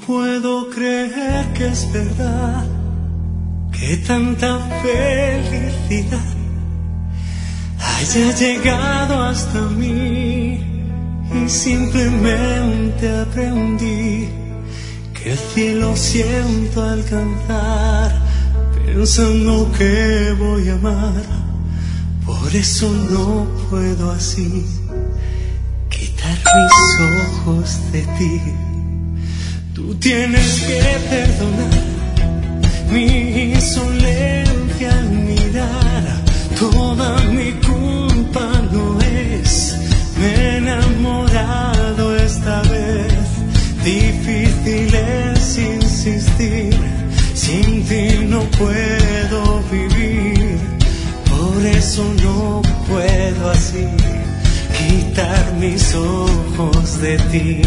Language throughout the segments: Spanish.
puedo creer que es verdad, que tanta felicidad haya llegado hasta mí y simplemente aprendí que el cielo siento alcanzar pensando que voy a amar. Por eso no puedo así quitar mis ojos de ti. Tú tienes que perdonar mi insolencia al mirar. Toda mi culpa no es, me he enamorado esta vez. Difícil es insistir, sin ti no puedo vivir. Por eso no puedo así quitar mis ojos de ti.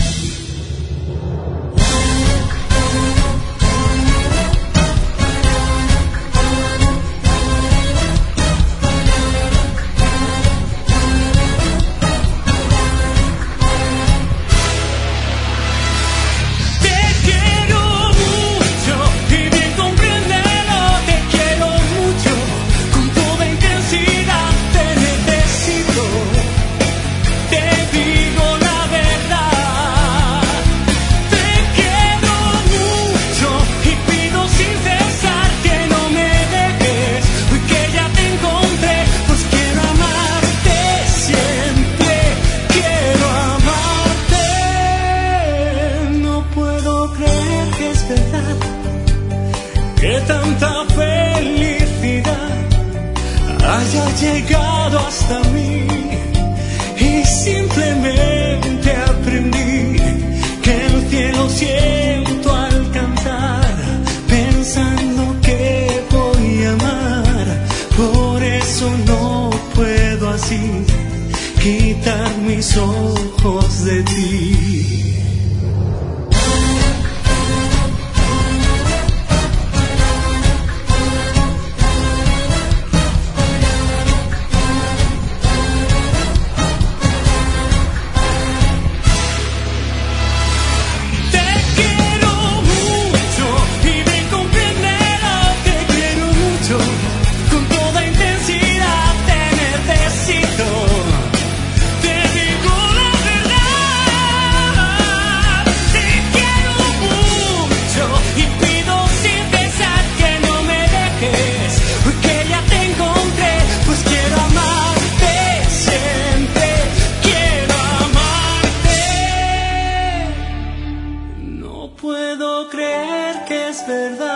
Que tanta felicidad haya llegado hasta mí y simplemente aprendí que el cielo siento alcanzar pensando que voy a amar. Por eso no puedo así quitar mis ojos de ti. Puedo creer que es verdad.